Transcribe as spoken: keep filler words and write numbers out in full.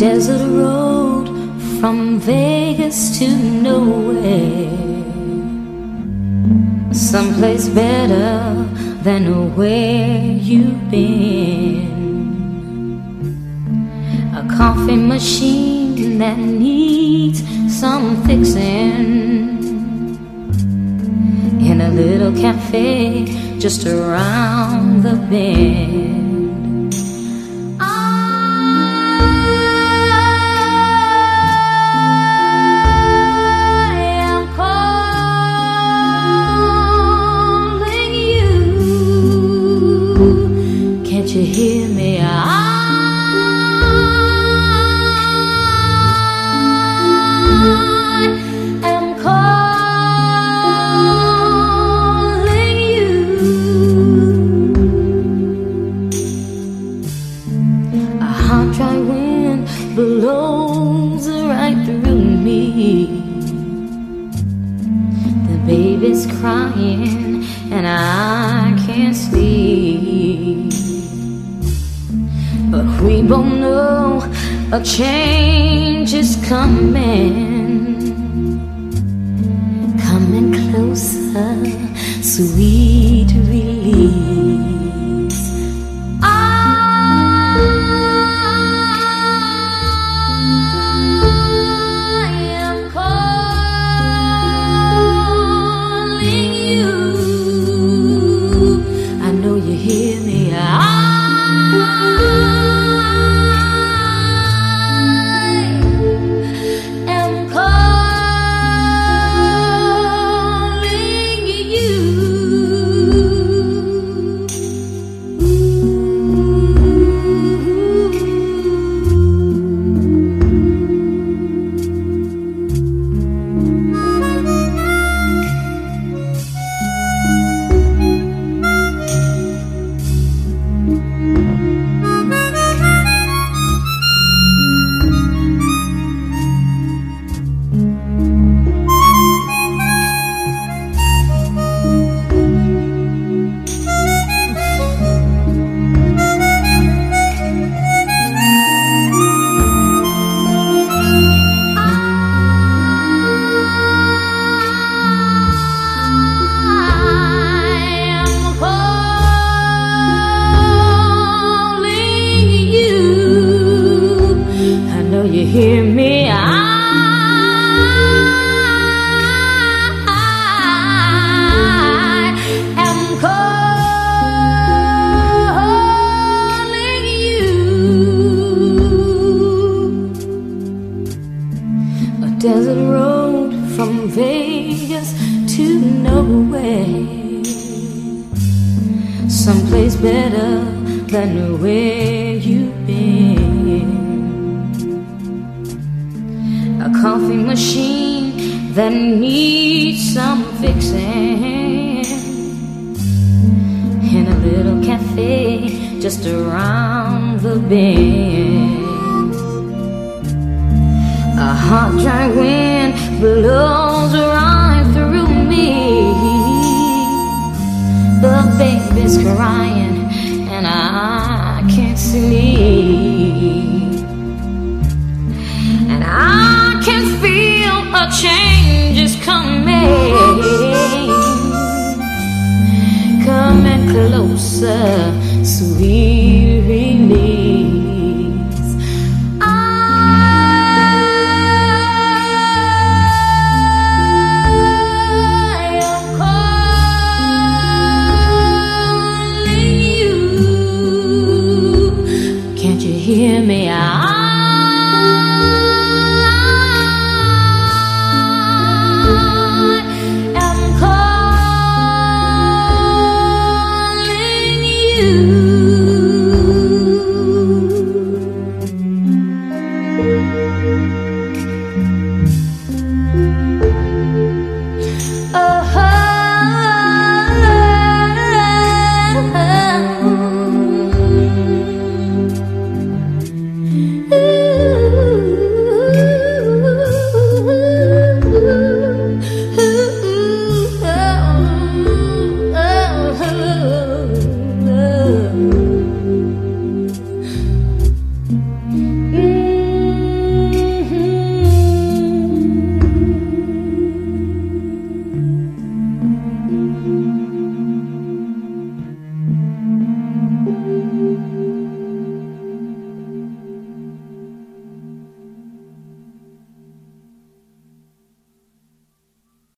desert road from Vegas to nowhere, someplace better than where you've been. A coffee machine that needs some fixing, in a little cafe just around the bend. You hear me? I am calling you. A hot, dry wind blows right through me. The baby's crying and I can't sleep. But we both know a change is coming, coming closer, sweet release. I am calling you. I know you hear me. I you hear me? I am calling you. A desert road from Vegas to nowhere, someplace better than where you've been. A coffee machine that needs some fixing, in a little cafe just around the bend. A hot, dry wind blows right through me. The baby's crying and I can't sleep, and I can feel a change is coming, coming closer, sweet release. I am calling you. Can't you hear me? I